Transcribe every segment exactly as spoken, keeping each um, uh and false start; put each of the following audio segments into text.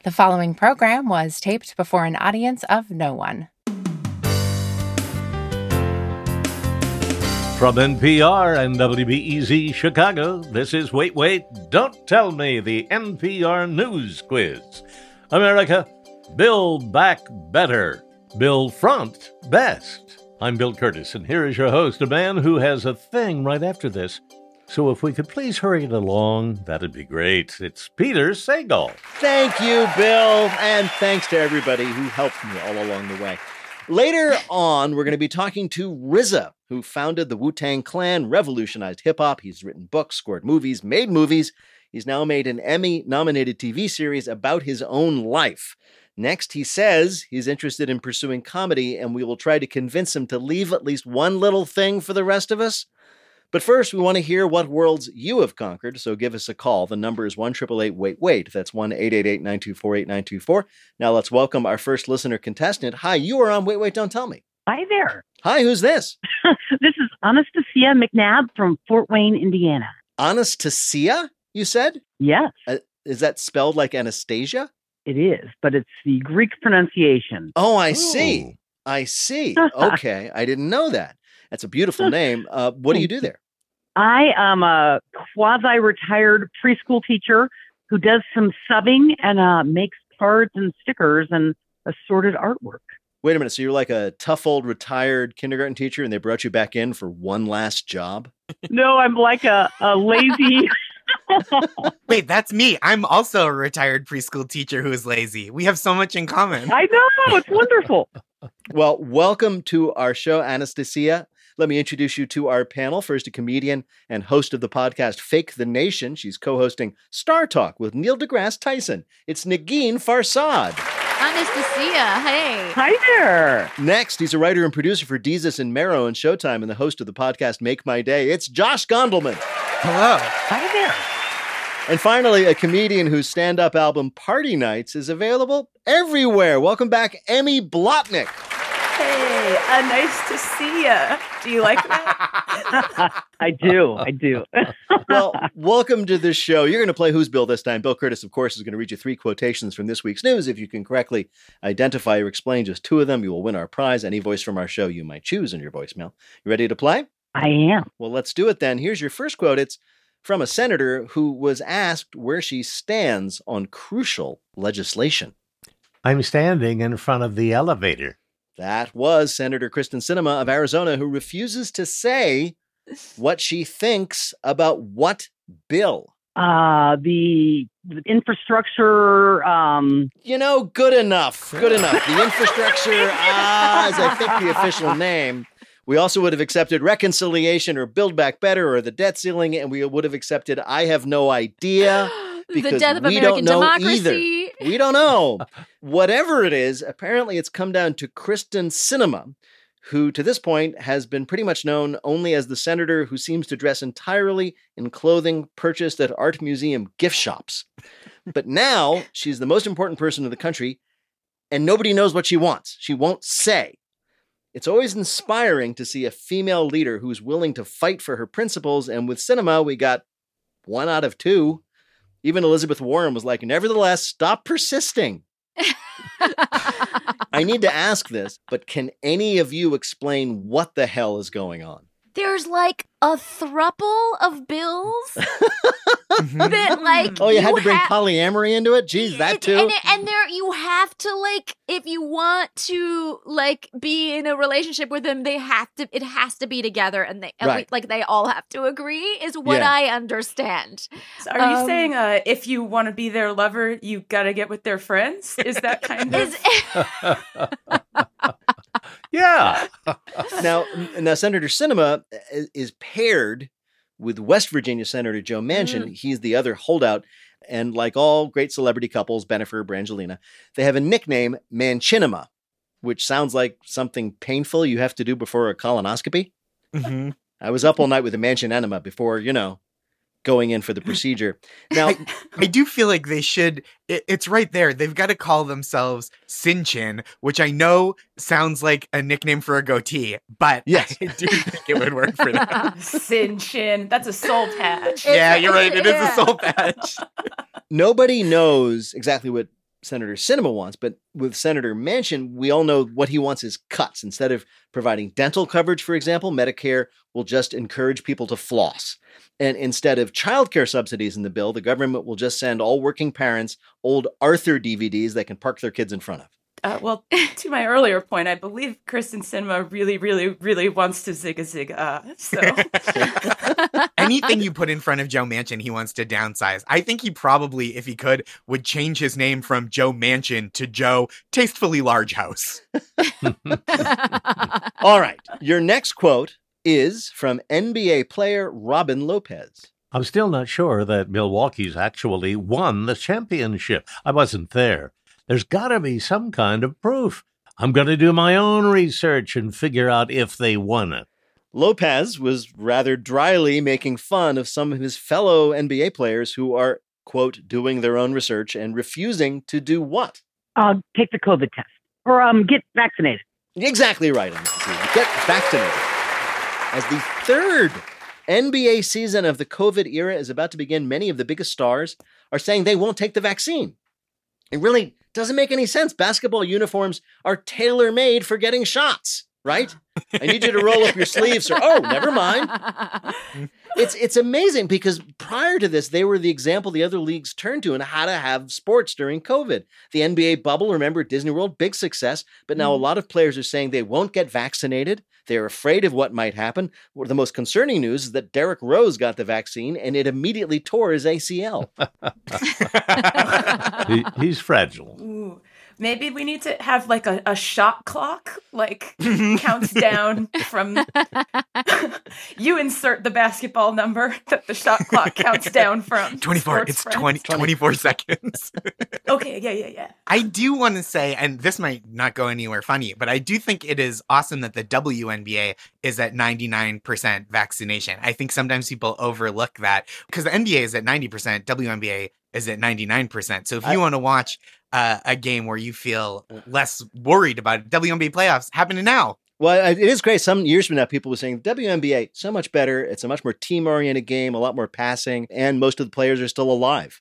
The following program was taped before an audience of no one. From N P R and W B E Z Chicago, this is Wait, Wait, Don't Tell Me, the N P R News Quiz. America, Bill back better. Bill front best. I'm Bill Curtis, and here is your host, a man who has a thing right after this. So if we could please hurry it along, that'd be great. It's Peter Sagal. Thank you, Bill, and thanks to everybody who helped me all along the way. Later on, we're going to be talking to R Z A, who founded the Wu-Tang Clan, revolutionized hip-hop. He's written books, scored movies, made movies. He's now made an Emmy-nominated T V series about his own life. Next, he says he's interested in pursuing comedy, and we will try to convince him to leave at least one little thing for the rest of us. But first, we want to hear what worlds you have conquered, so give us a call. The number is one eight eight eight wait wait. That's one eight eight eight nine two four eight nine two four. Now let's welcome our first listener contestant. Hi, you are on Wait, Wait, Don't Tell Me. Hi there. Hi, who's this? This is Anastasia McNabb from Fort Wayne, Indiana. Anastasia, you said? Yes. Uh, is that spelled like Anastasia? It is, but it's the Greek pronunciation. Oh, I see. I see. Okay, I didn't know that. That's a beautiful name. Uh, what do you do there? I am a quasi-retired preschool teacher who does some subbing and uh, makes cards and stickers and assorted artwork. Wait a minute. So you're like a tough old retired kindergarten teacher and they brought you back in for one last job? No, I'm like a, a lazy... Wait, that's me. I'm also a retired preschool teacher who is lazy. We have so much in common. I know. It's wonderful. Well, welcome to our show, Anastasia. Let me introduce you to our panel. First, a comedian and host of the podcast Fake the Nation. She's co-hosting Star Talk with Neil deGrasse Tyson. It's Negin Farsad. Anastasia, hey. Hi there. Next, he's a writer and producer for Deezus and Mero and Showtime and the host of the podcast Make My Day. It's Josh Gondelman. Hello. Hi there. And finally, a comedian whose stand-up album Party Nights is available everywhere. Welcome back, Emmy Blotnick. Hey, uh, nice to see ya. Do you like that? I do. I do. Well, welcome to the show. You're going to play Who's Bill this time. Bill Curtis, of course, is going to read you three quotations from this week's news. If you can correctly identify or explain just two of them, you will win our prize. Any voice from our show you might choose in your voicemail. You ready to play? I am. Well, let's do it then. Here's your first quote. It's from a senator who was asked where she stands on crucial legislation. I'm standing in front of the elevator. That was Senator Kristen Sinema of Arizona, who refuses to say what she thinks about what bill. Uh, the infrastructure. Um... You know, good enough. Good enough. The infrastructure, ah, is I think the official name. We also would have accepted reconciliation or Build Back Better or the debt ceiling, and we would have accepted I have no idea. Because the death of we American don't know democracy. Either. We don't know. Whatever it is, apparently it's come down to Kristen Sinema, who to this point has been pretty much known only as the senator who seems to dress entirely in clothing purchased at art museum gift shops. But now she's the most important person in the country, and nobody knows what she wants. She won't say. It's always inspiring to see a female leader who's willing to fight for her principles, and with Sinema, we got one out of two. Even Elizabeth Warren was like, nevertheless, stop persisting. I need to ask this, but can any of you explain what the hell is going on? There's like a thruple of bills that like Oh, you, you had to bring ha- polyamory into it? Jeez, that too? And, and there you have to like, if you want to like be in a relationship with them, they have to, it has to be together and they, and right. we, like they all have to agree is what yeah. I understand. So are you um, saying uh, if you want to be their lover, you got to get with their friends? Is that kind of... Yeah. now, now, Senator Sinema is paired with West Virginia Senator Joe Manchin. Mm. He's the other holdout. And like all great celebrity couples, Bennifer, Brangelina, they have a nickname, Manchinima, which sounds like something painful you have to do before a colonoscopy. Mm-hmm. I was up all night with a Manchin enema before, you know, going in for the procedure. Now, I, I do feel like they should, it, it's right there. They've got to call themselves Sinchin, which I know sounds like a nickname for a goatee, but yes. I do think it would work for them. Sinchin. That's a soul patch. Yeah, you're right. It is a soul patch. Nobody knows exactly what Senator Sinema wants, but with Senator Manchin, we all know what he wants is cuts. Instead of providing dental coverage, for example, Medicare will just encourage people to floss. And instead of childcare subsidies in the bill, the government will just send all working parents old Arthur D V Ds they can park their kids in front of. Uh, well, to my earlier point, I believe Kristen Sinema really, really, really wants to zig a zig uh. So anything you put in front of Joe Manchin, he wants to downsize. I think he probably, if he could, would change his name from Joe Manchin to Joe Tastefully Large House. All right. Your next quote is from N B A player Robin Lopez. I'm still not sure that Milwaukee's actually won the championship. I wasn't there. There's got to be some kind of proof. I'm going to do my own research and figure out if they won it. Lopez was rather dryly making fun of some of his fellow N B A players who are, quote, doing their own research and refusing to do what? Uh, take the COVID test or um, get vaccinated. Exactly right. Get vaccinated. As the third N B A season of the COVID era is about to begin, many of the biggest stars are saying they won't take the vaccine. It really doesn't make any sense. Basketball uniforms are tailor-made for getting shots, right? I need you to roll up your sleeves. Or, oh, never mind. It's it's amazing because prior to this, they were the example the other leagues turned to in how to have sports during COVID. The N B A bubble, remember, Disney World, big success. But now a lot of players are saying they won't get vaccinated. They're afraid of what might happen. The most concerning news is that Derrick Rose got the vaccine and it immediately tore his A C L. he, he's fragile. Ooh. Maybe we need to have like a, a shot clock, like counts down from you insert the basketball number that the shot clock counts down from. twenty-four. It's twenty, twenty-four seconds. Okay, yeah, yeah, yeah. I do want to say, and this might not go anywhere funny, but I do think it is awesome that the W N B A is at ninety-nine percent vaccination. I think sometimes people overlook that because the N B A is at ninety percent, W N B A is at ninety-nine percent. So if you I, want to watch uh, a game where you feel less worried about it, W N B A playoffs happening now. Well, it is great. Some years from now, people were saying W N B A, so much better. It's a much more team-oriented game, a lot more passing, and most of the players are still alive.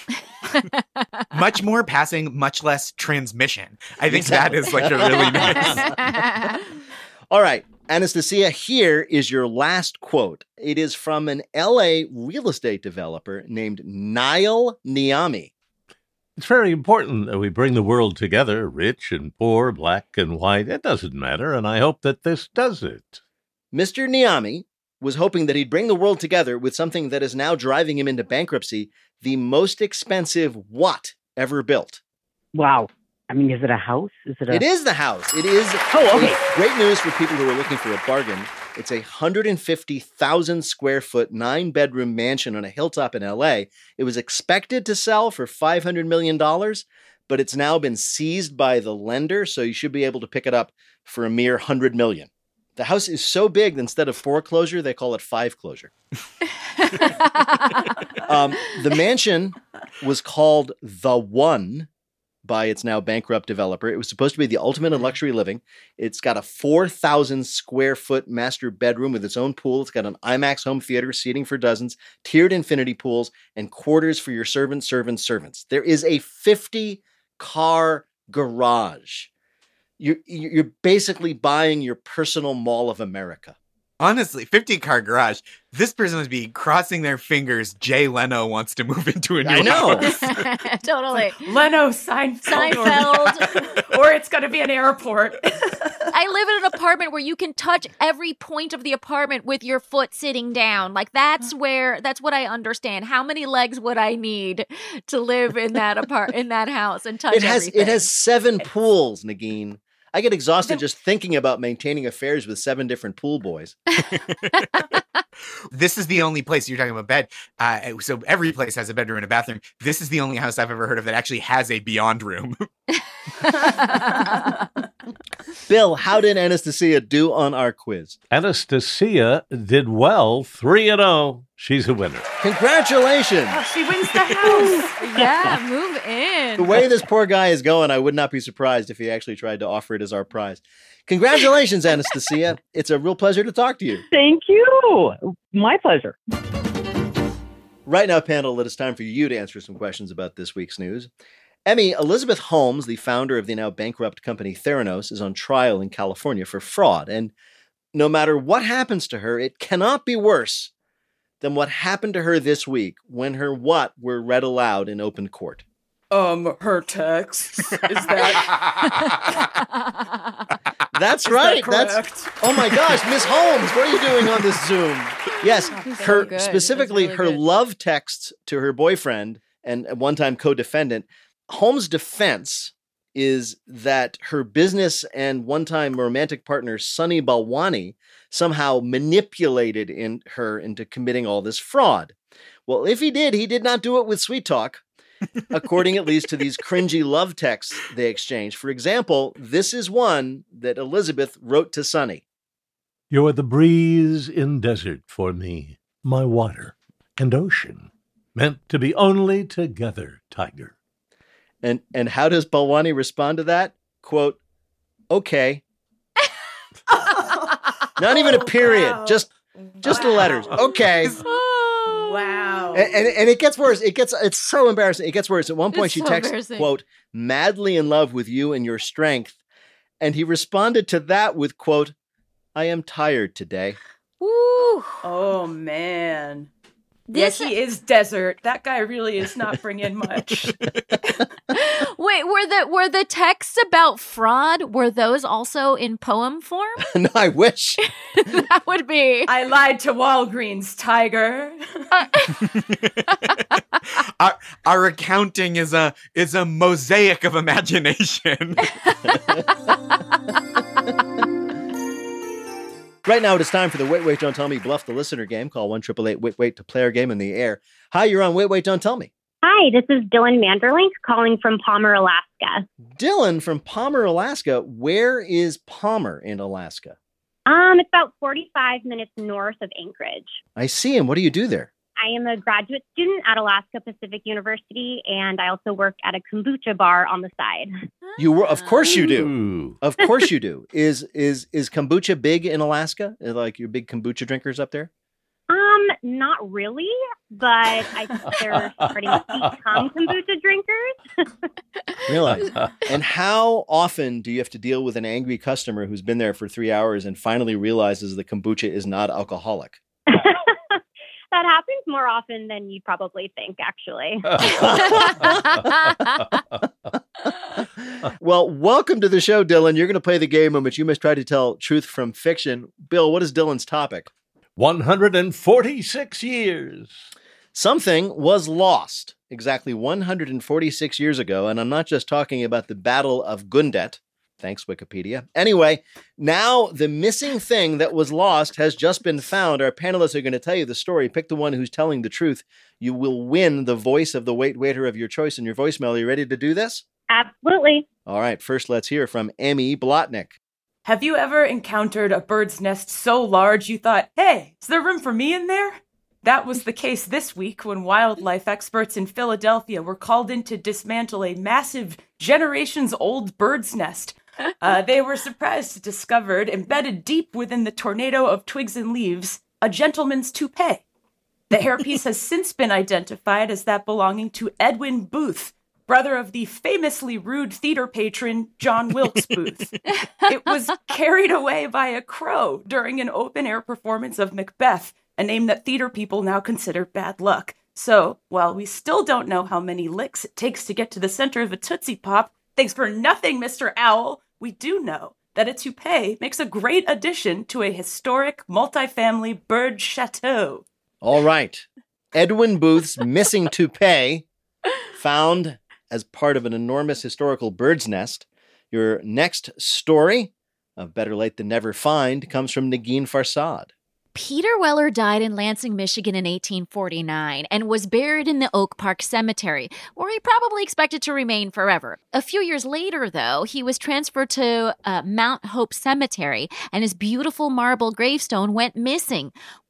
Much more passing, much less transmission. I think exactly. That is like a really nice. All right. Anastasia, here is your last quote. It is from an L A real estate developer named Niall Niami. It's very important that we bring the world together, rich and poor, black and white. It doesn't matter, and I hope that this does it. Mister Niami was hoping that he'd bring the world together with something that is now driving him into bankruptcy, the most expensive what ever built. Wow. I mean, is it a house? Is it a... It is the house. It is. Oh, okay. Great news for people who are looking for a bargain. It's a one hundred fifty thousand square foot, nine bedroom mansion on a hilltop in L A. It was expected to sell for five hundred million dollars, but it's now been seized by the lender, so you should be able to pick it up for a mere one hundred million dollars. The house is so big that instead of foreclosure, they call it five closure. um, the mansion was called The One by its now bankrupt developer. It was supposed to be the ultimate in luxury living. It's got a four thousand square foot master bedroom with its own pool. It's got an IMAX home theater, seating for dozens, tiered infinity pools, and quarters for your servants, servants, servants. There is a fifty car garage. You're, you're basically buying your personal Mall of America. Honestly, fifty car garage. This person must be crossing their fingers. Jay Leno wants to move into a new I know. house. Totally. Leno, Seinfeld. Seinfeld. Or it's going to be an airport. I live in an apartment where you can touch every point of the apartment with your foot sitting down. Like that's where, that's what I understand. How many legs would I need to live in that apart in that house and touch it has, everything? It has seven pools, Nagin. I get exhausted just thinking about maintaining affairs with seven different pool boys. This is the only place, you're talking about bed. Uh, so every place has a bedroom and a bathroom. This is the only house I've ever heard of that actually has a beyond room. Bill, how did Anastasia do on our quiz? Anastasia did well, three and oh. She's a winner. Congratulations. Oh, she wins the house. Yeah, move in. The way this poor guy is going, I would not be surprised if he actually tried to offer it as our prize. Congratulations, Anastasia. It's a real pleasure to talk to you. Thank you. My pleasure. Right now, panel, it is time for you to answer some questions about this week's news. Emmy, Elizabeth Holmes, the founder of the now bankrupt company Theranos, is on trial in California for fraud. And no matter what happens to her, it cannot be worse than what happened to her this week when her what were read aloud in open court. Um, her texts. Is that... That's Is right. that That's oh my gosh, Miss Holmes, what are you doing on this Zoom? Yes, her good. specifically Really her good. love texts to her boyfriend and at one time co-defendant. Holmes' defense is that her business and one-time romantic partner Sunny Balwani somehow manipulated in her into committing all this fraud. Well, if he did, he did not do it with sweet talk. According at least to these cringy love texts they exchanged. For example, this is one that Elizabeth wrote to Sunny. You're the breeze in desert for me, my water and ocean, meant to be only together, tiger. And and how does Balwani respond to that? Quote, okay. Not even a period, wow. just just the Wow. letters. Okay. Wow. And, and and it gets worse. It gets it's so embarrassing. It gets worse. At one point It's she so texts, embarrassing. quote, madly in love with you and your strength. And he responded to that with, quote, I am tired today. Woo. Oh, man. This Yes, he is desert. That guy really is not bringing much. Wait, were the were the texts about fraud, were those also in poem form? No, I wish. That would be I lied to Walgreens, tiger. our, our accounting is a is a mosaic of imagination. Right now, it is time for the Wait, Wait, Don't Tell Me Bluff the Listener game. Call one eight eight eight, wait, wait to play our game in the air. Hi, you're on Wait, Wait, Don't Tell Me. Hi, this is Dylan Manderlink calling from Palmer, Alaska. Dylan from Palmer, Alaska. Where is Palmer in Alaska? Um, it's about forty-five minutes north of Anchorage. I see. And what do you do there? I am a graduate student at Alaska Pacific University, and I also work at a kombucha bar on the side. You were, of course you do. Ooh. Of course you do. Is is is kombucha big in Alaska? Like your big kombucha drinkers up there? Um, not really, but I think they're starting to become kombucha drinkers. Really? And how often do you have to deal with an angry customer who's been there for three hours and finally realizes the kombucha is not alcoholic? That happens more often than you probably think, actually. Well, welcome to the show, Dylan. You're going to play the game in which you must try to tell truth from fiction. Bill, what is Dylan's topic? one hundred forty-six years. Something was lost exactly one hundred forty-six years ago, and I'm not just talking about the Battle of Gundet. Thanks, Wikipedia. Anyway, now the missing thing that was lost has just been found. Our panelists are going to tell you the story. Pick the one who's telling the truth. You will win the voice of the wait waiter of your choice in your voicemail. Are you ready to do this? Absolutely. All right, first let's hear from Emmy Blotnick. Have you ever encountered a bird's nest so large you thought, hey, is there room for me in there? That was the case this week when wildlife experts in Philadelphia were called in to dismantle a massive, generations-old bird's nest. Uh, they were surprised to discover, embedded deep within the tornado of twigs and leaves, a gentleman's toupee. The hairpiece has since been identified as that belonging to Edwin Booth, brother of the famously rude theater patron John Wilkes Booth. It was carried away by a crow during an open-air performance of Macbeth, a name that theater people now consider bad luck. So, while we still don't know how many licks it takes to get to the center of a Tootsie Pop, thanks for nothing, Mister Owl, we do know that a toupee makes a great addition to a historic multifamily bird chateau. All right. Edwin Booth's missing toupee found as part of an enormous historical bird's nest. Your next story of Better Late Than Never Find comes from Negin Farsad. Peter Weller died in Lansing, Michigan in eighteen forty-nine and was buried in the Oak Park Cemetery, where he probably expected to remain forever. A few years later, though, he was transferred to uh, Mount Hope Cemetery, and his beautiful marble gravestone went missing.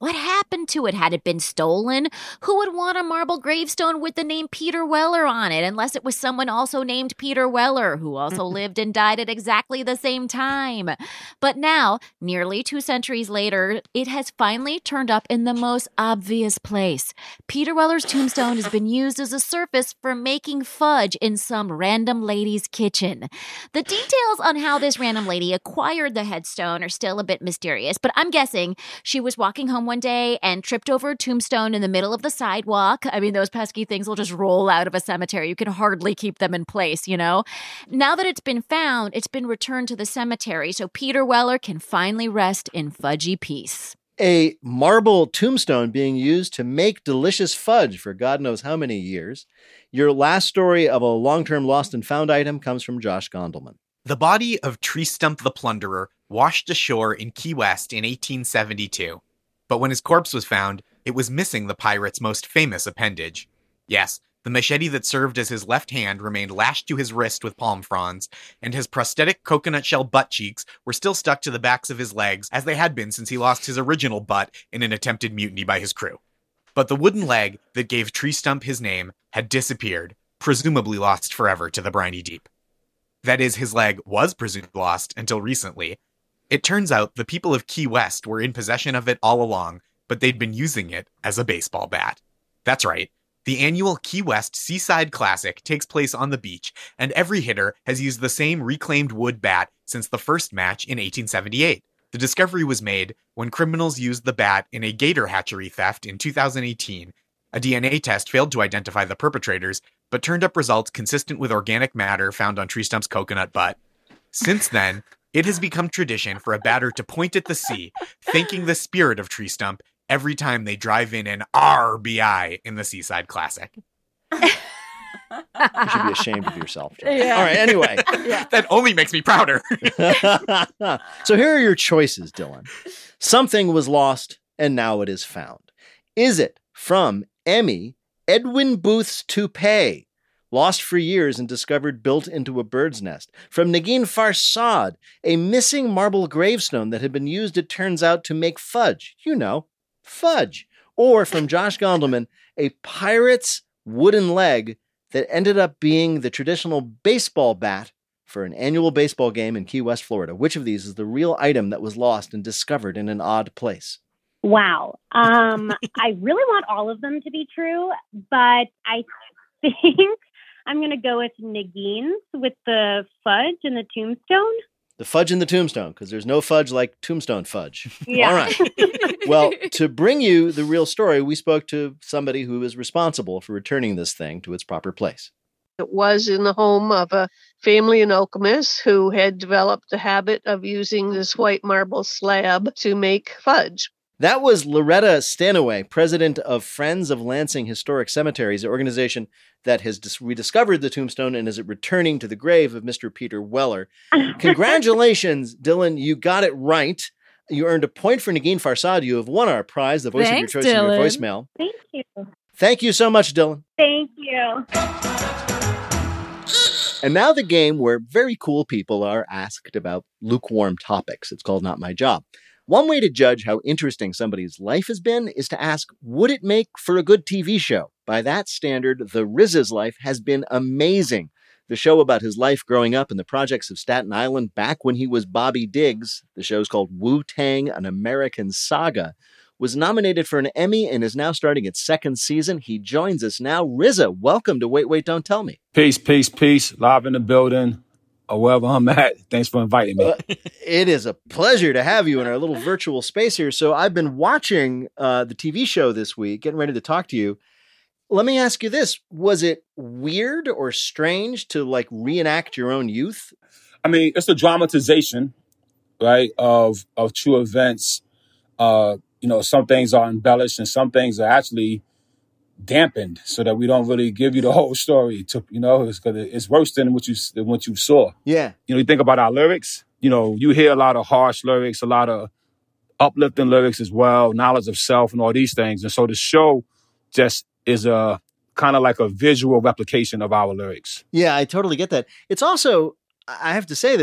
What happened to it? Had it been stolen? Who would want a marble gravestone with the name Peter Weller on it, unless it was someone also named Peter Weller, who also lived and died at exactly the same time? But now, nearly two centuries later, it has finally turned up in the most obvious place. Peter Weller's tombstone has been used as a surface for making fudge in some random lady's kitchen. The details on how this random lady acquired the headstone are still a bit mysterious, but I'm guessing she was walking home one day and tripped over a tombstone in the middle of the sidewalk. I mean, those pesky things will just roll out of a cemetery. You can hardly keep them in place, you know? Now that it's been found, it's been returned to the cemetery, so Peter Weller can finally rest in fudgy peace. A marble tombstone being used to make delicious fudge for God knows how many years. Your last story of a long-term lost and found item comes from Josh Gondelman. The body of Tree Stump the Plunderer washed ashore in Key West in eighteen seventy-two. But when his corpse was found, it was missing the pirate's most famous appendage. Yes, the machete that served as his left hand remained lashed to his wrist with palm fronds, and his prosthetic coconut shell butt cheeks were still stuck to the backs of his legs as they had been since he lost his original butt in an attempted mutiny by his crew. But the wooden leg that gave Tree Stump his name had disappeared, presumably lost forever to the briny deep. That is, his leg was presumed lost until recently. It turns out the people of Key West were in possession of it all along, but they'd been using it as a baseball bat. That's right. The annual Key West Seaside Classic takes place on the beach, and every hitter has used the same reclaimed wood bat since the first match in eighteen seventy-eight. The discovery was made when criminals used the bat in a gator hatchery theft in two thousand eighteen. A D N A test failed to identify the perpetrators, but turned up results consistent with organic matter found on Tree Stump's coconut butt. Since then, it has become tradition for a batter to point at the sea, thanking the spirit of Tree Stump every time they drive in an R B I in the Seaside Classic. You should be ashamed of yourself, Josh. Yeah. All right, anyway. Yeah. That only makes me prouder. So here are your choices, Dylan. Something was lost, and now it is found. Is it from Emmy, Edwin Booth's toupee, lost for years and discovered built into a bird's nest? From Negin Farsad, a missing marble gravestone that had been used, it turns out, to make fudge. You know, fudge. Or from Josh Gondelman, a pirate's wooden leg that ended up being the traditional baseball bat for an annual baseball game in Key West, Florida. Which of these is the real item that was lost and discovered in an odd place? Wow. Um, I really want all of them to be true, but I think I'm going to go with Negin's with the fudge and the tombstone. The fudge in the tombstone, because there's no fudge like tombstone fudge. Yeah. All right. Well, to bring you the real story, we spoke to somebody who is responsible for returning this thing to its proper place. It was in the home of a family in Okemos who had developed the habit of using this white marble slab to make fudge. That was Loretta Stanaway, president of Friends of Lansing Historic Cemeteries, an organization that has dis- rediscovered the tombstone and is returning to the grave of Mister Peter Weller. Congratulations, Dylan. You got it right. You earned a point for Negin Farsad. You have won our prize, the voice Thanks, of your choice in your Dylan. voicemail. Thank you. Thank you so much, Dylan. Thank you. And now the game where very cool people are asked about lukewarm topics. It's called Not My Job. One way to judge how interesting somebody's life has been is to ask, would it make for a good T V show? By that standard, the R Z A's life has been amazing. The show about his life growing up in the projects of Staten Island back when he was Bobby Diggs, the show's called Wu-Tang, An American Saga, was nominated for an Emmy and is now starting its second season. He joins us now. R Z A, welcome to Wait, Wait, Don't Tell Me. Peace, peace, peace. Live in the building. Or wherever I'm at. Thanks for inviting me. Uh, it is a pleasure to have you in our little virtual space here. So I've been watching uh, the T V show this week, getting ready to talk to you. Let me ask you this. Was it weird or strange to like reenact your own youth? I mean, it's a dramatization, right, of of true events. Uh, you know, some things are embellished and some things are actually dampened so that we don't really give you the whole story. To you know, it's because it's worse than what you than what you saw. Yeah. You know, you think about our lyrics. You know, you hear a lot of harsh lyrics, a lot of uplifting lyrics as well, knowledge of self, and all these things. And so the show just is a kind of like a visual replication of our lyrics. Yeah, I totally get that. It's also, I have to say this,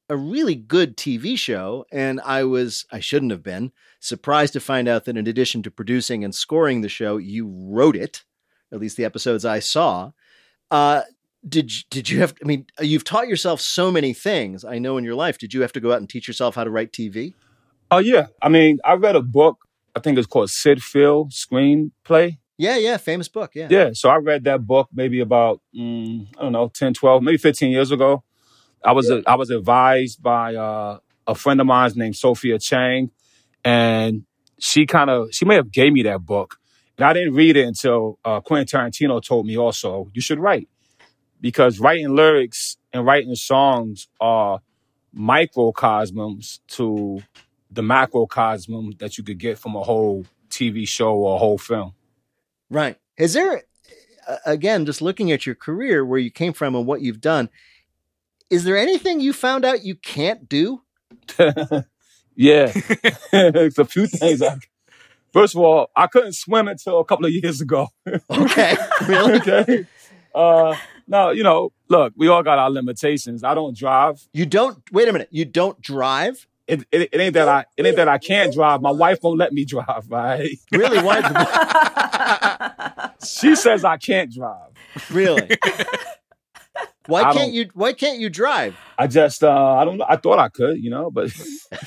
a really good T V show, and I was, I shouldn't have been, surprised to find out that in addition to producing and scoring the show, you wrote it, at least the episodes I saw. Uh, did, did you have, I mean, you've taught yourself so many things, I know, in your life. Did you have to go out and teach yourself how to write T V? Oh, yeah. I mean, I read a book, I think it's called Sid Field Screenplay. Yeah, yeah, famous book, yeah. Yeah, so I read that book maybe about, mm, I don't know, ten, twelve, maybe fifteen years ago. I was I was advised by uh, a friend of mine named Sophia Chang, and she kind of, she may have gave me that book. And I didn't read it until uh, Quentin Tarantino told me also, you should write. Because writing lyrics and writing songs are microcosms to the macrocosm that you could get from a whole T V show or a whole film. Right. Is there, again, just looking at your career, where you came from and what you've done, is there anything you found out you can't do? Yeah. It's a few things. I, first of all, I couldn't swim until a couple of years ago. Okay. Really? Okay. Uh, no, you know, look, we all got our limitations. I don't drive. You don't, wait a minute, you don't drive? It, it, it ain't that I it ain't that I can't drive. My wife won't let me drive, right? Really? Why? She says I can't drive. Really? Why I can't don't- you? Why can't you drive? I just uh, I don't know. I thought I could, you know, but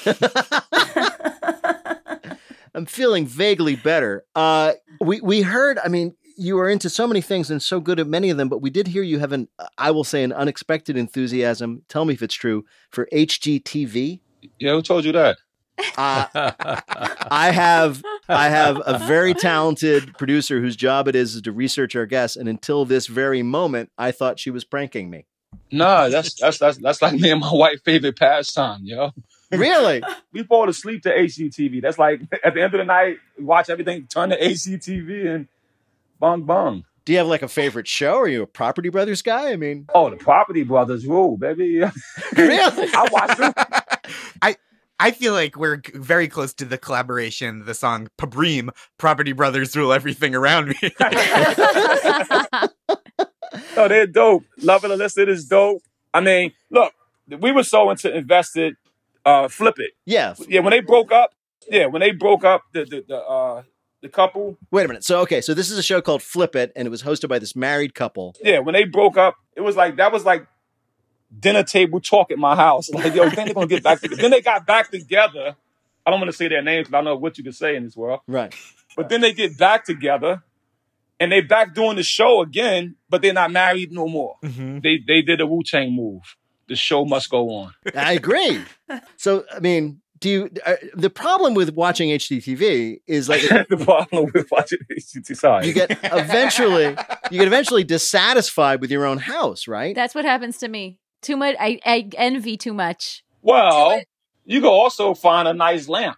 I'm feeling vaguely better. Uh, we we heard. I mean, you are into so many things and so good at many of them, but we did hear you have an, I will say, an unexpected enthusiasm. Tell me if it's true, for H G T V. Yeah, who told you that? Uh, I have I have a very talented producer whose job it is, is to research our guests, and until this very moment, I thought she was pranking me. Nah, that's that's that's that's like me and my wife's favorite pastime, yo. Really? We fall asleep to H G T V. That's like at the end of the night, we watch everything, turn to H G T V, and bong bong. Do you have like a favorite show? Are you a Property Brothers guy? I mean, oh, the Property Brothers rule, baby. Really? I watch them. I I feel like we're g- very close to the collaboration, the song Pabreem, Property Brothers Rule Everything Around Me. No, they're dope. Love and Illicit is dope. I mean, look, we were so into invested, uh, Flip It. Yeah. Yeah, when they broke up, yeah, when they broke up, the the, the uh the couple. Wait a minute. So, okay, so this is a show called Flip It, and it was hosted by this married couple. Yeah, when they broke up, it was like, that was like dinner table talk at my house. Like, yo, then they're going to get back together. Then they got back together. I don't want to say their names because I don't know what you can say in this world. Right. But then they get back together, and they back doing the show again, but they're not married no more. Mm-hmm. They they did a Wu-Tang move. The show must go on. I agree. So, I mean, do you, uh, the problem with watching H G T V is like, The problem with watching H G T V, sorry. you get eventually, you get eventually dissatisfied with your own house, right? That's what happens to me. Too much. I, I envy too much. Well, you can also find a nice lamp.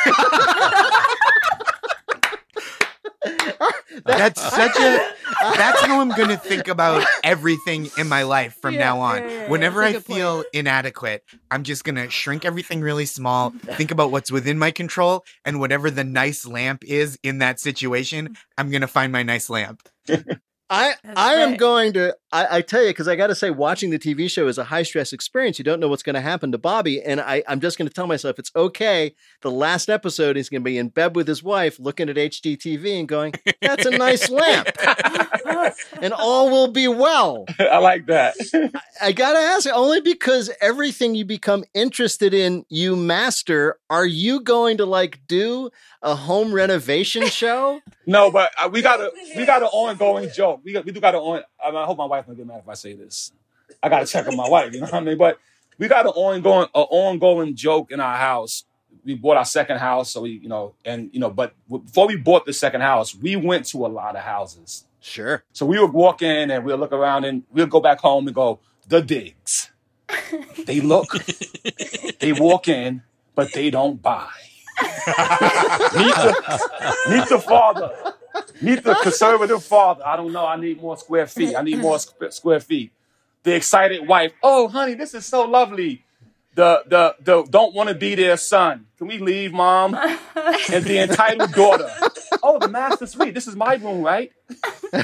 That's such a. That's how I'm gonna think about everything in my life from Yeah, now on. yeah, yeah, yeah. Whenever That's a I good point. feel inadequate, I'm just gonna shrink everything really small, think about what's within my control, and whatever the nice lamp is in that situation, I'm gonna find my nice lamp. I That's I am right. going to I, I tell you, because I got to say, watching the T V show is a high stress experience. You don't know what's going to happen to Bobby, and I I'm just going to tell myself it's okay. The last episode, he's going to be in bed with his wife, looking at H G T V and going, "That's a nice lamp," and all will be well. I like that. I got to ask, only because everything you become interested in, you master. Are you going to like do a home renovation show? No, but uh, we got a we got an ongoing joke. We got, we do got an on. I, mean, I hope my wife don't get mad if I say this. I got to check on my wife. You know what I mean? But we got an ongoing an ongoing joke in our house. We bought our second house, so we you know, and you know, but w- before we bought the second house, we went to a lot of houses. Sure. So we would walk in and we'll look around and we'll go back home and go, the digs. They look, they walk in, but they don't buy. meet, the, meet the father. Meet the conservative father. I don't know. I need more square feet. I need more squ- square feet. The excited wife. Oh, honey, this is so lovely. The the the don't want to be there son. Can we leave, mom? And the entitled daughter. Oh, the master suite. This is my room, right? And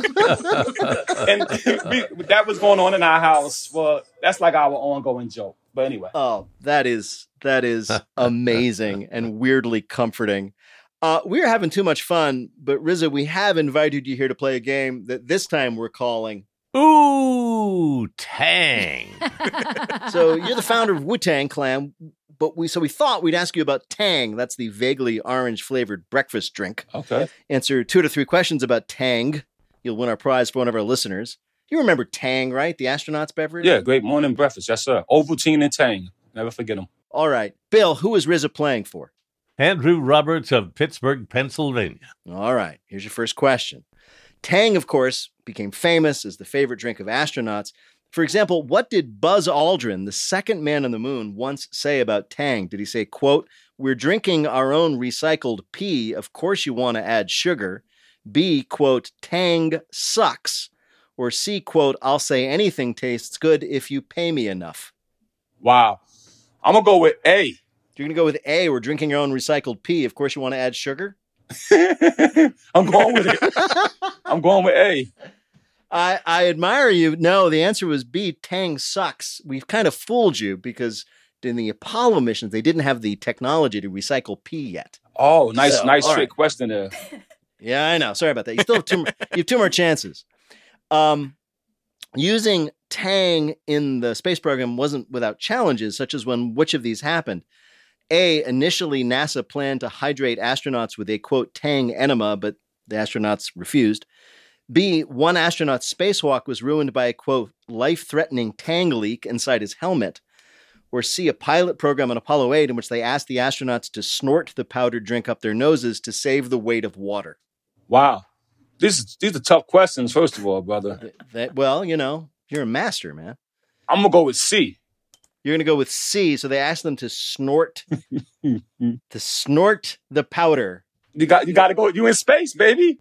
we, that was going on in our house. Well, that's like our ongoing joke. But anyway. Oh, that is that is amazing and weirdly comforting. Uh, we're having too much fun, but R Z A, we have invited you here to play a game that this time we're calling Ooh, Tang. So you're the founder of Wu-Tang Clan, but we so we thought we'd ask you about Tang. That's the vaguely orange flavored breakfast drink. Okay. Answer two to three questions about Tang. You'll win our prize for one of our listeners. You remember Tang, right? The astronaut's beverage? Yeah, great morning breakfast. Yes, sir. Ovaltine and Tang. Never forget them. All right. Bill, who is R Z A playing for? Andrew Roberts of Pittsburgh, Pennsylvania. All right. Here's your first question. Tang, of course, became famous as the favorite drink of astronauts. For example, what did Buzz Aldrin, the second man on the moon, once say about Tang? Did he say, quote, "We're drinking our own recycled pee. Of course you want to add sugar." B, quote, "Tang sucks." Or C, quote, "I'll say anything tastes good if you pay me enough." Wow. I'm going to go with A. You're going to go with A, we're drinking your own recycled pee. Of course you want to add sugar? I'm going with it. I'm going with A. I, I admire you. No, the answer was B, Tang sucks. We've kind of fooled you because in the Apollo missions, they didn't have the technology to recycle pee yet. Oh, nice, So, nice all trick right. question there. Yeah, I know. Sorry about that. You still have two more, you have two more chances. Um, using Tang in the space program wasn't without challenges, such as when which of these happened? A, initially NASA planned to hydrate astronauts with a, quote, Tang enema, but the astronauts refused. B, one astronaut's spacewalk was ruined by a, quote, life-threatening Tang leak inside his helmet. Or C, a pilot program on Apollo eight in which they asked the astronauts to snort the powdered drink up their noses to save the weight of water. Wow. These, these are tough questions, first of all, brother. That, well, you know, you're a master, man. I'm going to go with C. You're going to go with C. So they asked them to snort, to snort the powder. You got, you got to go. You in space, baby.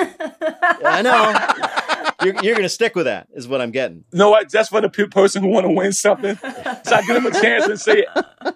I know. You're, you're going to stick with that, is what I'm getting. You know what? That's for the pe- person who want to win something. So I give them a chance and say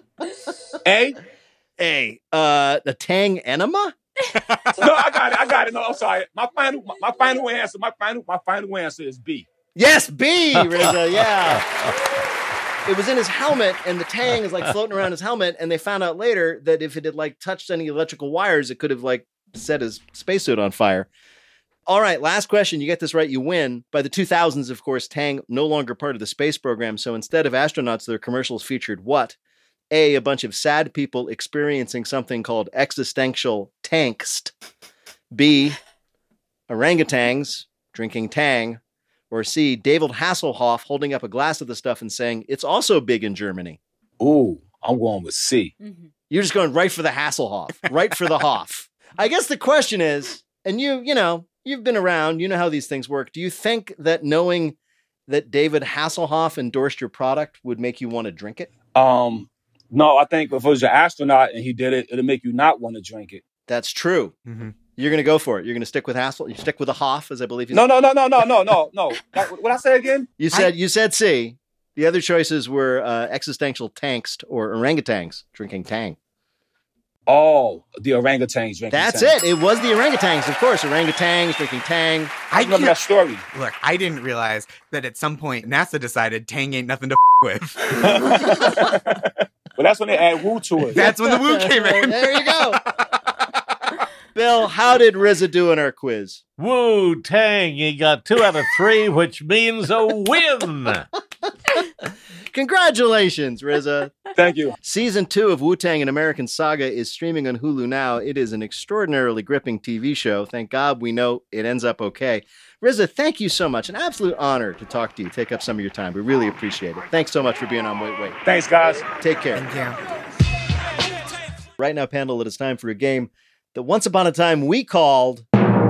A. A. Uh, the Tang enema? No, I got it. I got it. No, I'm sorry. My final, my, my final answer. My final, my final answer is B. Yes, B. R Z A, yeah. It was in his helmet, and the Tang is like floating around his helmet, and they found out later that if it had like touched any electrical wires, it could have like set his spacesuit on fire. All right, last question. You get this right, you win. By the two thousands, of course, Tang no longer part of the space program. So instead of astronauts, their commercials featured what? A, a bunch of sad people experiencing something called existential tangst. B, orangutans drinking Tang. Or C, David Hasselhoff holding up a glass of the stuff and saying, "It's also big in Germany." Ooh, I'm going with C. Mm-hmm. You're just going right for the Hasselhoff, right for the Hoff. I guess the question is, and you, you know, you've been around, you know how these things work. Do you think that knowing that David Hasselhoff endorsed your product would make you want to drink it? Um, no, I think if it was an astronaut and he did it, it'll make you not want to drink it. That's true. Mm-hmm. You're going to go for it. You're going to stick with Hassel. You stick with the Hoff, as I believe you No, said. no, no, no, no, no, no, no. That, what I say again? You said you said C. The other choices were uh, existential tangst or orangutans drinking Tang. Oh, the orangutans drinking That's Tang. it. It was the orangutans, of course. Orangutans drinking Tang. I remember that story. Look, I didn't realize that at some point NASA decided Tang ain't nothing to f- with. Well, that's when they add woo to it. That's when the woo came in. There you go. Bill, how did R Z A do in our quiz? Woo Tang, you got two out of three, which means a win. Congratulations, R Z A. Thank you. Season two of Wu-Tang: An American Saga is streaming on Hulu now. It is an extraordinarily gripping T V show. Thank God we know it ends up okay. R Z A, thank you so much. An absolute honor to talk to you, take up some of your time. We really appreciate it. Thanks so much for being on Wait Wait. Thanks, guys. Take care. Thank you. Right now, panel, it is time for a game that once upon a time we called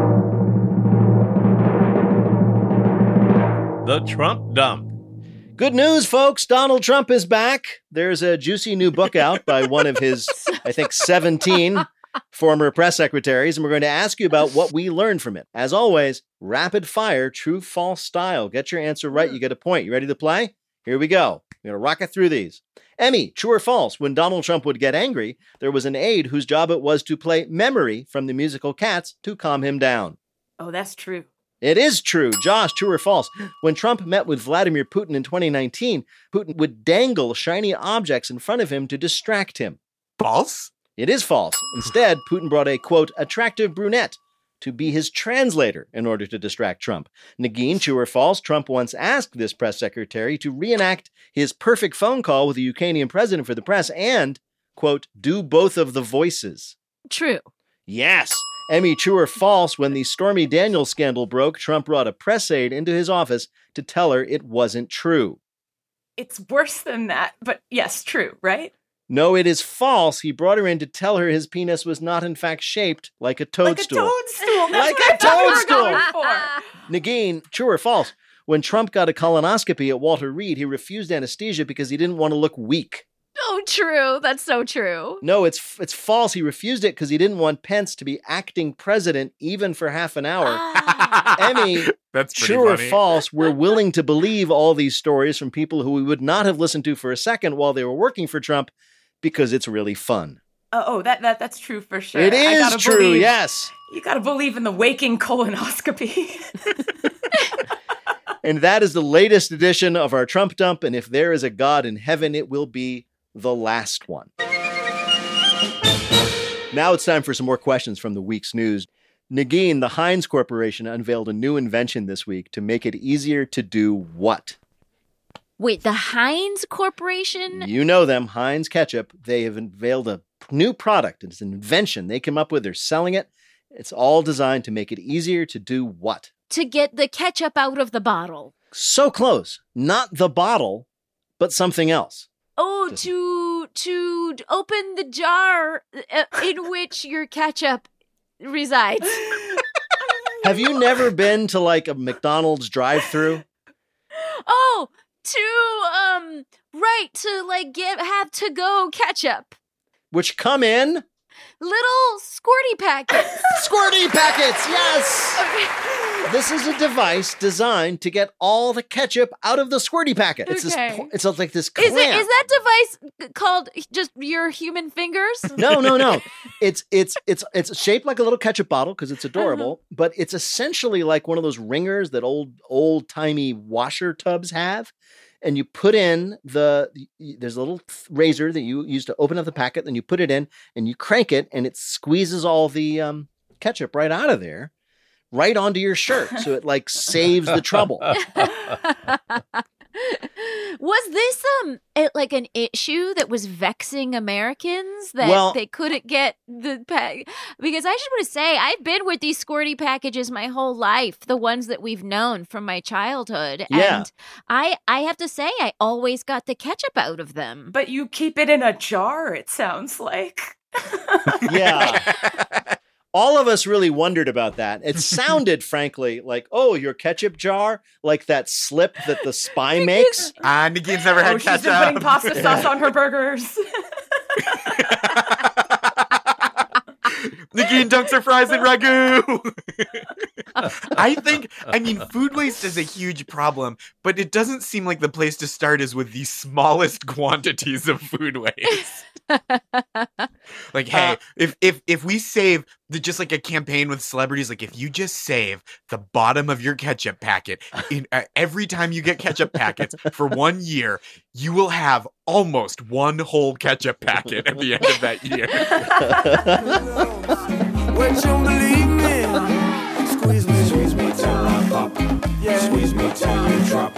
The Trump Dump. Good news, folks. Donald Trump is back. There's a juicy new book out by one of his, I think, seventeen former press secretaries, and we're going to ask you about what we learned from it. As always, rapid fire, true, false style. Get your answer right, you get a point. You ready to play? Here we go. We're going to rocket through these. Emmy, true or false? When Donald Trump would get angry, there was an aide whose job it was to play Memory from the musical Cats to calm him down. Oh, that's true. It is true. Josh, true or false? When Trump met with Vladimir Putin in twenty nineteen, Putin would dangle shiny objects in front of him to distract him. False? It is false. Instead, Putin brought a, quote, attractive brunette to be his translator in order to distract Trump. Nagin, true or false? Trump once asked this press secretary to reenact his perfect phone call with the Ukrainian president for the press and, quote, do both of the voices. True. Yes. Emmy, true or false? When the Stormy Daniels scandal broke, Trump brought a press aide into his office to tell her it wasn't true. It's worse than that, but yes, true, right? No, it is false. He brought her in to tell her his penis was not, in fact, shaped like a toadstool. Like a toadstool. That's Like what a I thought we were toadstool. going for. Nagin, true or false? When Trump got a colonoscopy at Walter Reed, he refused anesthesia because he didn't want to look weak. Oh, true. That's so true. No, it's it's false. He refused it because he didn't want Pence to be acting president even for half an hour. Ah. Emmy, That's pretty true or funny. false? We're willing to believe all these stories from people who we would not have listened to for a second while they were working for Trump because it's really fun. Oh, oh, that, that that's true for sure. It I is gotta true, believe- yes. You gotta believe in the waking colonoscopy. And that is the latest edition of our Trump Dump. And if there is a God in heaven, it will be the last one. Now it's time for some more questions from the week's news. Nagin, the Heinz Corporation unveiled a new invention this week to make it easier to do what? Wait, the Heinz Corporation? You know them, Heinz Ketchup. They have unveiled a new product. It's an invention they came up with. They're selling it. It's all designed to make it easier to do what? To get the ketchup out of the bottle. So close. Not the bottle, but something else. Oh, to to open the jar uh, in which your ketchup resides. Have you never been to like a McDonald's drive-through? Oh, to um right to like get have to go ketchup. Which come in Little squirty packets. squirty packets. Yes. This is a device designed to get all the ketchup out of the squirty packet. It's Okay. this. po- It's like this Is clamp. it is that device called just your human fingers? No, no, no. It's it's it's it's shaped like a little ketchup bottle because it's adorable, Uh-huh. but it's essentially like one of those ringers that old old timey washer tubs have. And you put in the there's a little razor that you use to open up the packet, then you put it in and you crank it, and it squeezes all the um, ketchup right out of there, right onto your shirt. So it like saves the trouble. Was this um it, like an issue that was vexing Americans that Well- they couldn't get the pack? Because I just want to say I've been with these squirty packages my whole life, the ones that we've known from my childhood, Yeah. and I I have to say I always got the ketchup out of them. But you keep it in a jar, it sounds like. Yeah. All of us really wondered about that. It sounded, frankly, like, oh, your ketchup jar, like that slip that the spy makes. Ah, Nagin's never had Oh, she's been ketchup. putting pasta sauce on her burgers. Nagin dunks her fries in ragu. I think, I mean, food waste is a huge problem, but it doesn't seem like the place to start is with the smallest quantities of food waste. Like, hey, Uh, if if if we save the, just like a campaign with celebrities, like if you just save the bottom of your ketchup packet in uh, every time you get ketchup packets for one year, you will have almost one whole ketchup packet at the end of that year. What you believe me? Squeeze me, squeeze me till I pop. Yeah. Squeeze me till you drop.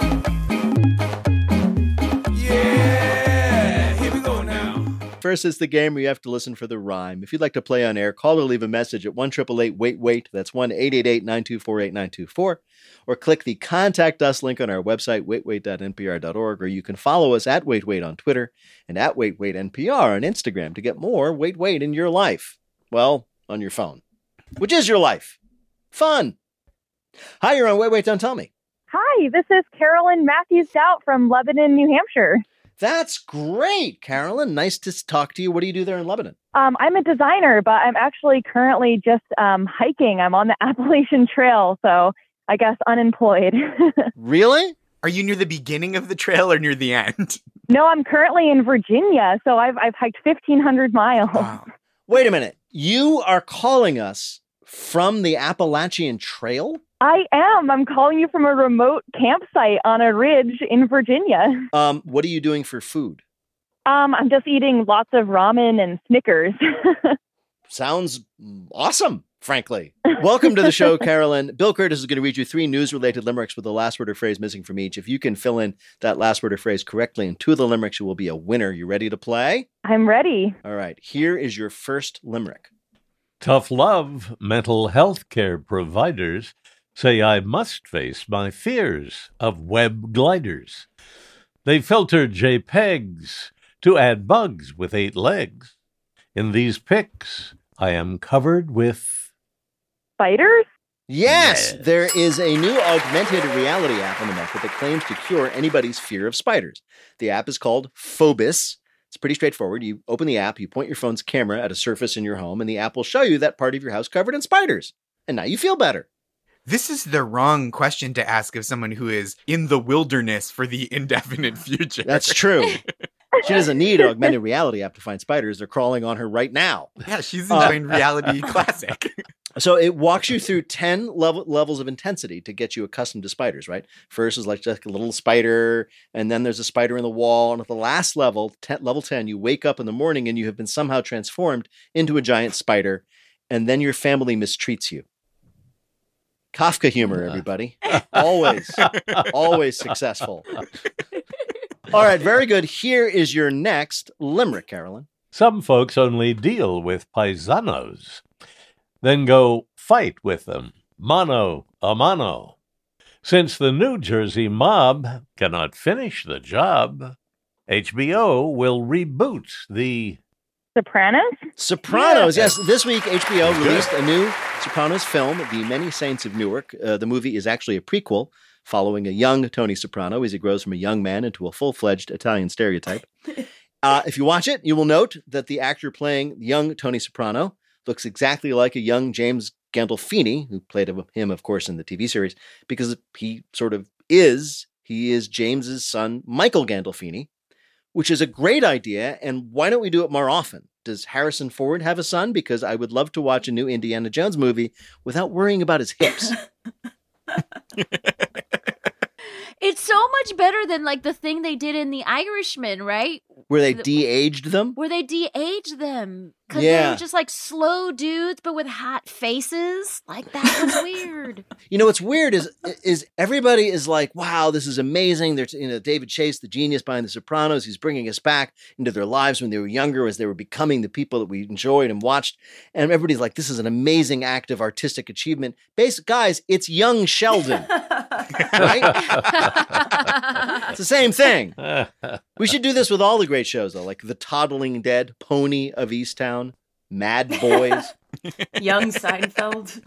Yeah, here we go now. First, it's the game where you have to listen for the rhyme. If you'd like to play on air, call or leave a message at one eight eight eight wait wait. That's one eight eight eight nine two four eight nine two four. Or click the Contact Us link on our website, wait wait dot n p r dot org. Or you can follow us at WaitWait on Twitter and at WaitWaitNPR on Instagram to get more Wait Wait in your life. Well, on your phone, which is your life. Fun. Hi, you're on Wait Wait, Don't Tell Me. Hi, this is Carolyn Matthews Stout from Lebanon, New Hampshire. That's great, Carolyn. Nice to talk to you. What do you do there in Lebanon? Um, I'm a designer, but I'm actually currently just um, hiking. I'm on the Appalachian Trail, so I guess unemployed. Really? Are you near the beginning of the trail or near the end? No, I'm currently in Virginia, so I've I've hiked fifteen hundred miles. Wow. Wait a minute. You are calling us from the Appalachian Trail? I am. I'm calling you from a remote campsite on a ridge in Virginia. Um, what are you doing for food? Um, I'm just eating lots of ramen and Snickers. Sounds awesome, frankly. Welcome to the show, Carolyn. Bill Curtis is going to read you three news-related limericks with the last word or phrase missing from each. If you can fill in that last word or phrase correctly in two of the limericks, you will be a winner. You ready to play? I'm ready. All right. Here is your first limerick. Tough love mental health care providers say I must face my fears of web gliders. They filter JPEGs to add bugs with eight legs. In these pics, I am covered with... spiders? Yes, Yes. there is a new augmented reality app on the market that claims to cure anybody's fear of spiders. The app is called Phobos. It's pretty straightforward. You open the app, you point your phone's camera at a surface in your home, and the app will show you that part of your house covered in spiders. And now you feel better. This is the wrong question to ask of someone who is in the wilderness for the indefinite future. That's true. She doesn't need an augmented reality app to find spiders. They're crawling on her right now. Yeah, she's enjoying reality classic. So it walks you through ten level, levels of intensity to get you accustomed to spiders, right? First is like just a little spider, and then there's a spider in the wall. And at the last level, ten, level ten, you wake up in the morning and you have been somehow transformed into a giant spider, and then your family mistreats you. Kafka humor, everybody. Always, always successful. All right, very good. Here is your next limerick, Carolyn. Some folks only deal with paisanos, then go fight with them, mano a mano. Since the New Jersey mob cannot finish the job, H B O will reboot the... Sopranos? Sopranos, yes. This week, H B O released a new Sopranos film, The Many Saints of Newark. Uh, the movie is actually a prequel following a young Tony Soprano as he grows from a young man into a full-fledged Italian stereotype. Uh, if you watch it, you will note that the actor playing young Tony Soprano looks exactly like a young James Gandolfini, who played him, of course, in the T V series, because he sort of is, he is James's son, Michael Gandolfini, which is a great idea. And why don't we do it more often? Does Harrison Ford have a son? Because I would love to watch a new Indiana Jones movie without worrying about his hips. It's so much better than like the thing they did in The Irishman, right? Where they de-aged them? Where they de-aged them. Because Yeah. they were just like slow dudes, but with hot faces. Like, that was weird. You know, what's weird is is everybody is like, wow, this is amazing. There's, you know, David Chase, the genius behind The Sopranos, he's bringing us back into their lives when they were younger, as they were becoming the people that we enjoyed and watched. And everybody's like, this is an amazing act of artistic achievement. Basic guys, it's young Sheldon. Right? It's the same thing. We should do this with all the great shows, though, like The Toddling Dead, Pony of Easttown, Mad Boys. Young Seinfeld.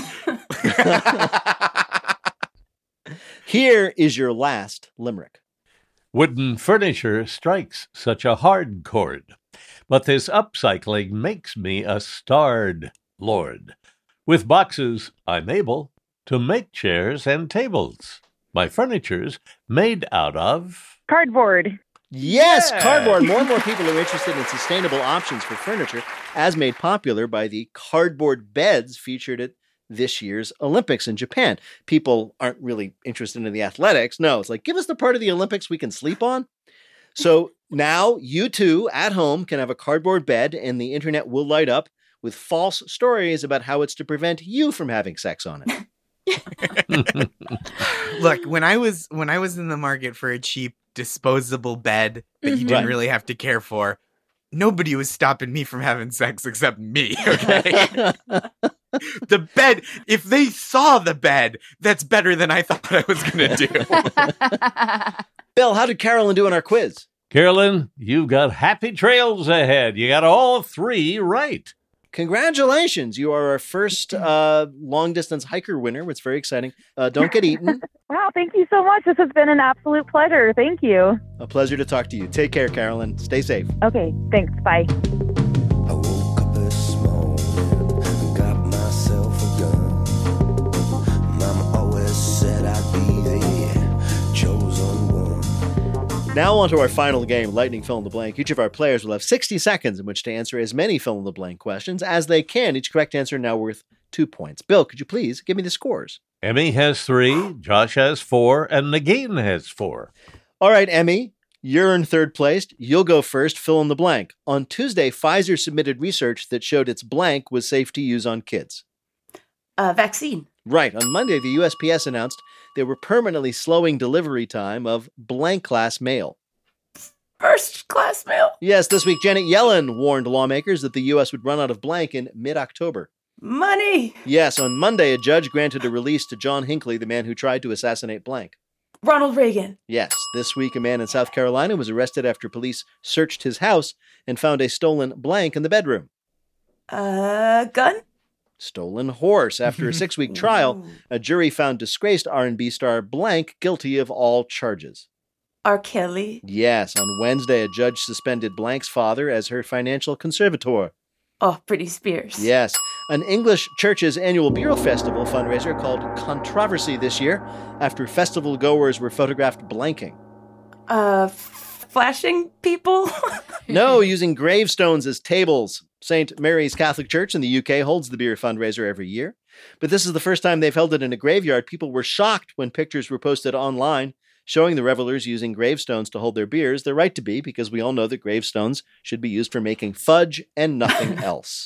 Here is your last limerick. Wooden furniture strikes such a hard chord, but this upcycling makes me a starred lord. With boxes, I'm able to make chairs and tables. My furniture's made out of... Cardboard. Yes, Yeah. cardboard. More and more people are interested in sustainable options for furniture, as made popular by the cardboard beds featured at this year's Olympics in Japan. People aren't really interested in the athletics. No, it's like, give us the part of the Olympics we can sleep on. So now you too, at home, can have a cardboard bed, and the internet will light up with false stories about how it's to prevent you from having sex on it. Look, when I was when I was in the market for a cheap disposable bed that you Mhm. didn't Right. really have to care for, nobody was stopping me from having sex except me, okay? The bed, if they saw the bed, that's better than I thought I was going to do. Bill, how did Carolyn do in our quiz? Carolyn, you've got happy trails ahead. You got all three right. Congratulations. You are our first uh, long-distance hiker winner. It's very exciting. Uh, don't get eaten. Wow, thank you so much. This has been an absolute pleasure. Thank you. A pleasure to talk to you. Take care, Carolyn. Stay safe. Okay, thanks. Bye. I woke up this morning, got myself a gun. Mama always said I'd be the chosen one. Now on to our final game, Lightning Fill in the Blank. Each of our players will have sixty seconds in which to answer as many fill in the blank questions as they can. Each correct answer now worth two points. Bill, could you please give me the scores? Emmy has three, Josh has four, and Nagin has four. All right, Emmy, you're in third place. You'll go first. Fill in the blank. On Tuesday, Pfizer submitted research that showed its blank was safe to use on kids. Uh, vaccine. Right. On Monday, the U S P S announced they were permanently slowing delivery time of blank class mail. First class mail. Yes, this week, Janet Yellen warned lawmakers that the U S would run out of blank in mid-October. Money. Yes, on Monday, a judge granted a release to John Hinckley, the man who tried to assassinate blank. Ronald Reagan. Yes, this week, a man in South Carolina was arrested after police searched his house and found a stolen blank in the bedroom. Uh, gun? Stolen horse. After a six-week trial, a jury found disgraced R and B star blank guilty of all charges. R. Kelly. Yes, on Wednesday, a judge suspended blank's father as her financial conservator. Oh, Britney Spears. Yes. An English church's annual Beer Festival fundraiser called Controversy this year after festival goers were photographed blanking. Uh, f- flashing people? No, using gravestones as tables. Saint Mary's Catholic Church in the U K holds the beer fundraiser every year. But this is the first time they've held it in a graveyard. People were shocked when pictures were posted online showing the revelers using gravestones to hold their beers. They're right to be, because we all know that gravestones should be used for making fudge and nothing else.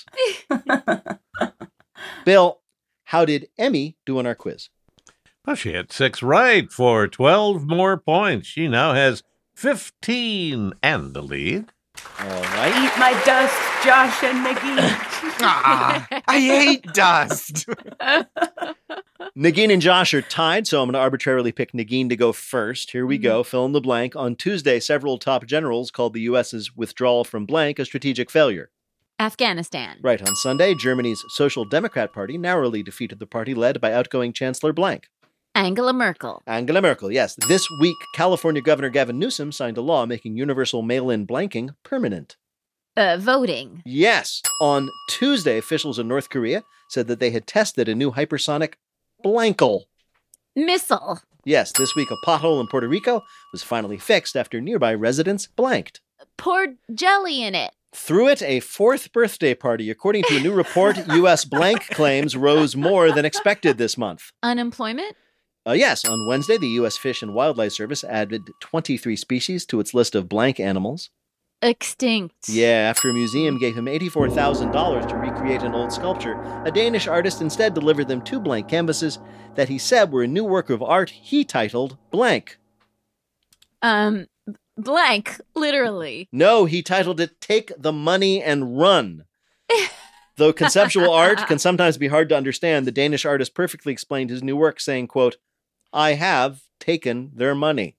Bill, how did Emmy do on our quiz? Well, she had six right for twelve more points. She now has fifteen and the lead. All right. Eat my dust, Josh and Nagin. Ah, I hate dust. Nagin and Josh are tied, so I'm going to arbitrarily pick Nagin to go first. Here we go. Fill in the blank. On Tuesday, several top generals called the U S's withdrawal from blank a strategic failure. Afghanistan. Right. On Sunday, Germany's Social Democrat Party narrowly defeated the party led by outgoing Chancellor blank. Angela Merkel. Angela Merkel, yes. This week, California Governor Gavin Newsom signed a law making universal mail-in blanking permanent. Uh, voting. Yes. On Tuesday, officials in North Korea said that they had tested a new hypersonic blankle. Missile. Yes, this week a pothole in Puerto Rico was finally fixed after nearby residents blanked. Poured jelly in it. Through it, a fourth birthday party. According to a new report, U S blank claims rose more than expected this month. Unemployment? Uh, yes, on Wednesday, the U S Fish and Wildlife Service added twenty-three species to its list of blank animals. Extinct. Yeah, after a museum gave him eighty-four thousand dollars to recreate an old sculpture, a Danish artist instead delivered them two blank canvases that he said were a new work of art he titled Blank. Um, blank, literally. No, he titled it Take the Money and Run. Though conceptual art can sometimes be hard to understand, the Danish artist perfectly explained his new work, saying, quote, I have taken their money.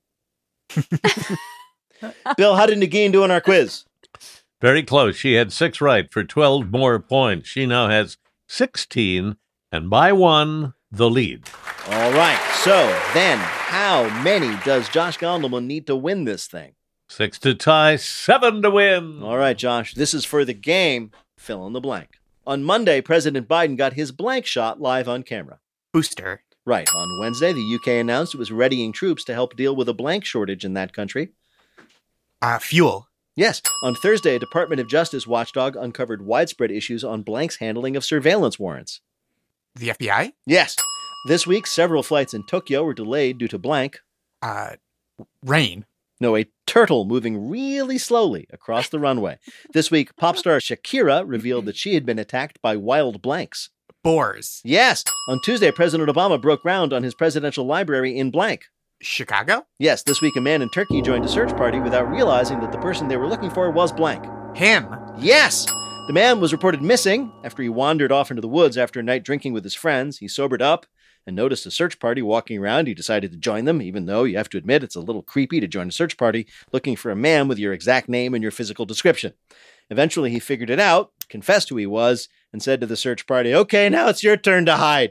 Bill, how did Nagin do on our quiz? Very close. She had six right for twelve more points. She now has sixteen, and by one, the lead. All right. So then, how many does Josh Gondelman need to win this thing? Six to tie, seven to win. All right, Josh. This is for the game. Fill in the blank. On Monday, President Biden got his blank shot live on camera. Booster. Right. On Wednesday, the U K announced it was readying troops to help deal with a blank shortage in that country. Uh, fuel. Yes. On Thursday, a Department of Justice watchdog uncovered widespread issues on blank's handling of surveillance warrants. The F B I? Yes. This week, several flights in Tokyo were delayed due to blank. Uh, rain. No, a turtle moving really slowly across the runway. This week, pop star Shakira revealed that she had been attacked by wild blanks. Boars. Yes. On Tuesday, President Obama broke ground on his presidential library in blank. Chicago? Yes, this week a man in Turkey joined a search party without realizing that the person they were looking for was blank. Him. Yes! The man was reported missing after he wandered off into the woods after a night drinking with his friends. He sobered up and noticed a search party walking around. He decided to join them, even though you have to admit it's a little creepy to join a search party looking for a man with your exact name and your physical description. Eventually, he figured it out, confessed who he was, and said to the search party, okay, now it's your turn to hide.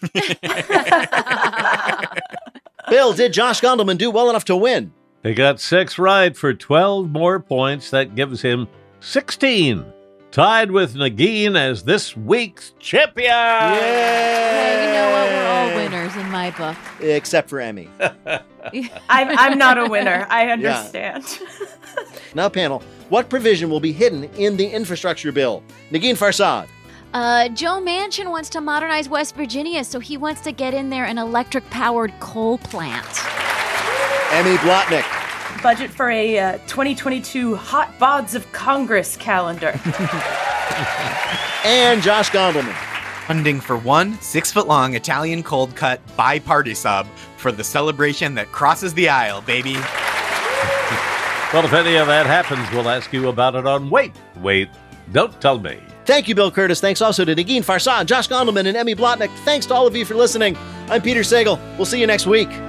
Bill, did Josh Gondelman do well enough to win? He got six right for twelve more points. That gives him sixteen. Tied with Nagin as this week's champion. Yay! Hey, you know what? We're all all winners in my book. Except for Emmy. I'm, I'm not a winner. I understand. Yeah. Now, panel, what provision will be hidden in the infrastructure bill? Negin Farsad. Uh, Joe Manchin wants to modernize West Virginia, so he wants to get in there an electric-powered coal plant. Emmy Blotnick. Budget for a uh, twenty twenty-two Hot Bods of Congress calendar. And Josh Gondelman. Funding for one six-foot-long Italian cold-cut bi-party sub for the celebration that crosses the aisle, baby. Well, if any of that happens, we'll ask you about it on Wait, Wait, Don't Tell Me. Thank you, Bill Curtis. Thanks also to Negin Farsad, Josh Gondelman, and Emmy Blotnick. Thanks to all of you for listening. I'm Peter Sagal. We'll see you next week.